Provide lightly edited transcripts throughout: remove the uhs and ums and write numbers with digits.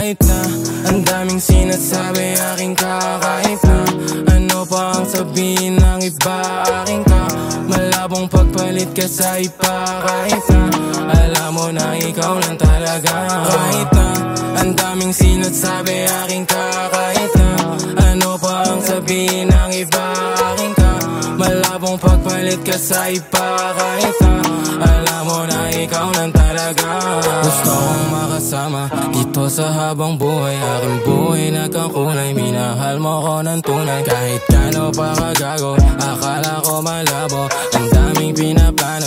Kahit na ang daming sinasabi aking kahit na ano pa ang sabihin ng iba aking ka. Malabong pagpalit ka sa iba kahit na alam mo na ikaw lang talaga. Kahit na ang daming sinasabi aking kahit na ano pa ang sabihin ng iba aking ka. Malabong pagpalit ka sa iba kahit na alam mo na ikaw lang talaga. Gusto kong makasama dito sa habang buhay. Aking buhay nagkakulay, minahal mo ko ng tunay. Kahit kano pa kagago, akala ko malabo. Ang daming pinaplano,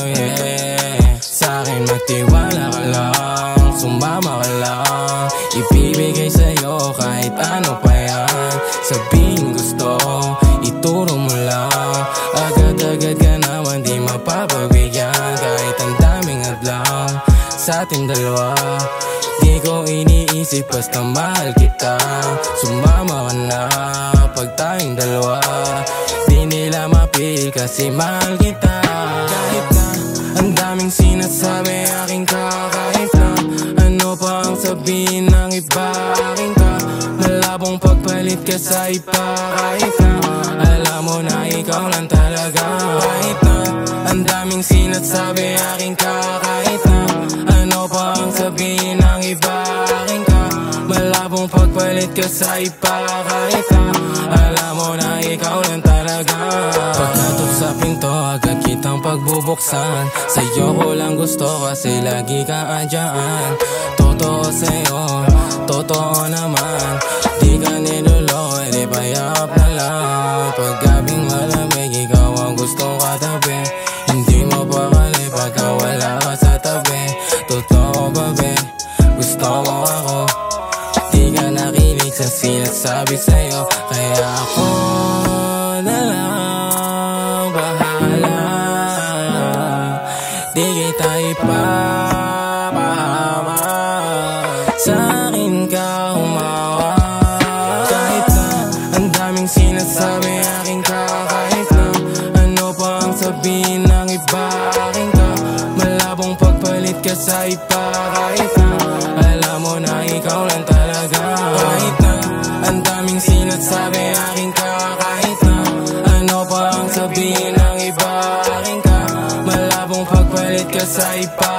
yeah. Sa'kin magtiwala ka lang, sumama ka lang. Ibibigay sa'yo kahit ano pa yan. Sabihin gusto, ituro mo lang. Agad-agad ka naman di mapapagbigyan. Kahit ang daming adlaw sa ating dalawa, di ko iniisip basta mahal kita. Sumama ka na pag tayong dalawa, di nila mapil kasi mahal kita. Kahit na ang daming sinasabi aking kahit na ano pa ang sabihin ng iba aking ka. Malabong pagpalit ka sa iba kahit na alam mo na ikaw lang talaga. Kahit na ang daming sinasabi aking kahit na ano pa ang sabihin ng iba aking ka. Malabong pagpalit ka sa iba kahit na alam mo na ikaw lang talaga. Pagkatok sa pinto agad kitang pagbubuksan. Sa'yo ko lang gusto kasi lagi ka andyan. Totoo sa'yo, totoo naman. Di ka niloloko, edi payap na lang. Pagkabing malamig, ikaw ang gustong katabi. Hindi mo pakali pagka wala ka sa tabi. Totoo ba be, gusto mo ako. Di ka nakinig sa sinasabi sa'yo, kaya ako na lang bahala. Di kita ipapahama, sa'kin ka humawa. Kahit na ang daming sinasabi aking kahit na ano pa ang sabihin ng iba aking ka. Malabong pagpalit ka sa iba kahit na alam mo na ikaw lang talaga. Kahit na ang daming sinasabi aking kahit na ano pa ang sabihin ng iba aking ka. Malabong pagpalit ka sa iba